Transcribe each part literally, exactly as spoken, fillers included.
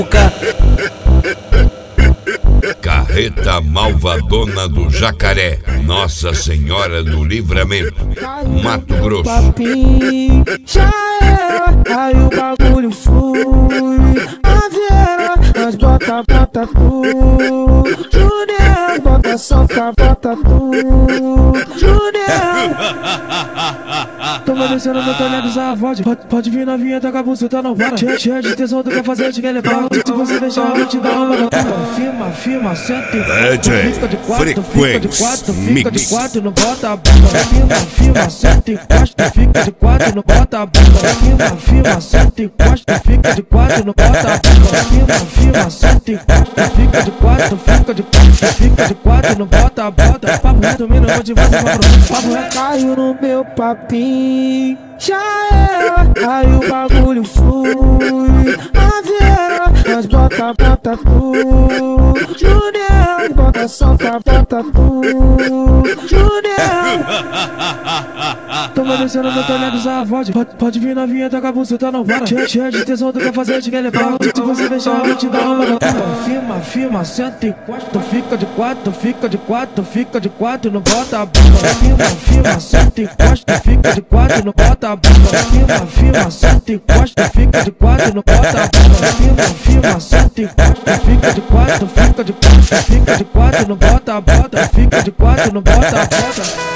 Carreta Malvadona do Jacaré, Nossa Senhora do Livramento, Mato Grosso. Já era, aí o bagulho flui. A Vera, nós bota, bota tudo. Junior, bota, soca, bota tudo. Junior. Toma descendo no tonel dos avós. Pode, pode vir novinha, tá com a buceta não para. Cheia, cheia de tesão, tu quer fazer, te quer levar. Se você deixar, eu te dar uma botada. Firma, firma, senta e fica de quatro, fica de quatro, fica de quatro, não bota a bunda. Firma, firma, senta e fica de quatro, não bota a bunda. Firma, firma, senta e fica de quatro, não bota a bunda. Firma, firma, senta e fica de quatro, fica de quatro, fica de quatro, não bota a bunda. Papo reto, mina, vou de você, papo reto. Caiu no meu papinho, já era, aí o bagulho flui. A Vera, nós bota, bota tudo. Junior, bota, soca, bota tudo. Junior. Toma descendo no tonel dos avós. Pode, pode vir novinha, tá com a buceta não para. Cheia, cheia de tesão, tu quer fazer, te quer levar. Se você deixar, eu te dar uma botada. Firma, firma, senta e tu fica de quatro, fica de quatro, fica de quatro, não bota a bunda. Firma, firma, senta e tu fica de quatro, não bota a bunda. Firma, firma, senta e tu fica de quatro, não bota a bunda. Firma, firma, senta e tu fica de quatro, fica de quatro, fica de quatro, não bota a bunda. Fica de quatro, não bota a bunda.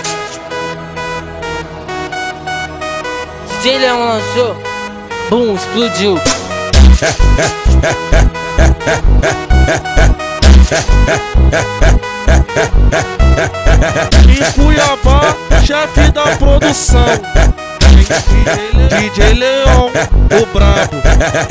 D J Leão lançou, bum, explodiu. Em Cuiabá, chefe da produção, D J Leão, o brabo.